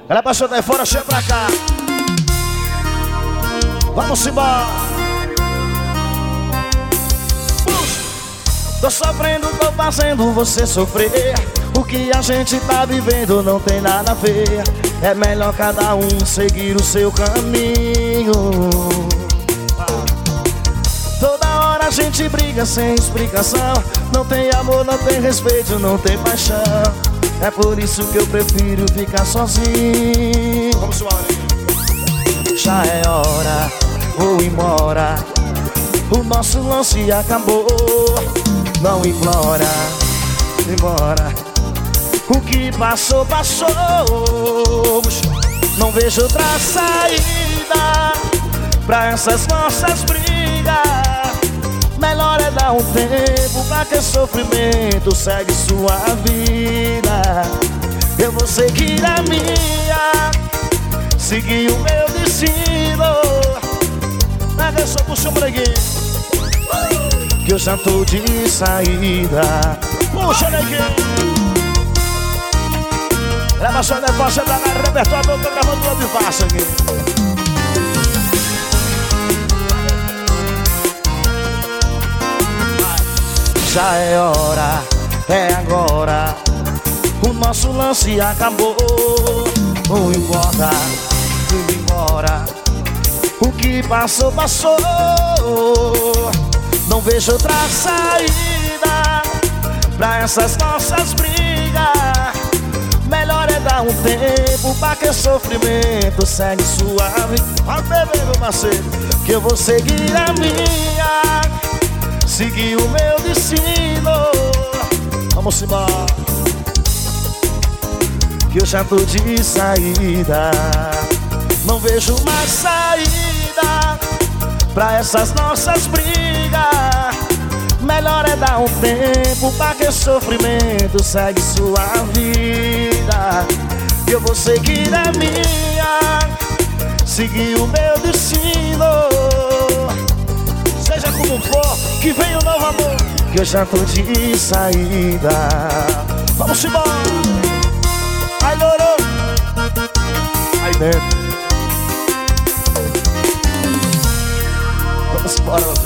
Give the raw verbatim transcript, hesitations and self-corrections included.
Ela passou daí fora, chega pra cá. Vamos embora. Puxa. Tô sofrendo, tô fazendo você sofrer. O que a gente tá vivendo não tem nada a ver. É melhor cada um seguir o seu caminho. Toda hora a gente briga sem explicação. Não tem amor, não tem respeito, não tem paixão. É por isso que eu prefiro ficar sozinho. Vamos embora. Já é hora, vou embora. O nosso lance acabou. Não implora, embora. O que passou, passou. Não vejo outra saída pra essas nossas brigas. Melhor é dar um tempo pra que sofrimento segue sua vida. Eu vou seguir a minha, seguir o meu destino. Mas eu só puxo o breguinho, que eu já tô de saída. Puxa, neguinho. Leva só negócio pra cá, repertório, eu tô gravando tudo de baixo aqui. Já é hora, é agora. O nosso lance acabou. Não importa, vou embora. O que passou, passou. Não vejo outra saída pra essas nossas brigas. Melhor é dar um tempo pra que sofrimento segue sua vida. Vai beber, meu parceiro, que eu vou seguir a minha, seguir o meu destino. Vamos embora, que eu já tô de saída. Não vejo mais saída pra essas nossas brigas. Melhor é dar um tempo pra que sofrimento segue sua vida. Eu vou seguir a minha, seguir o meu destino. Seja como for, que venha um novo amor, que eu já tô de saída. Vamos embora. Ai, Loro. Ai, dentro. Vamos embora.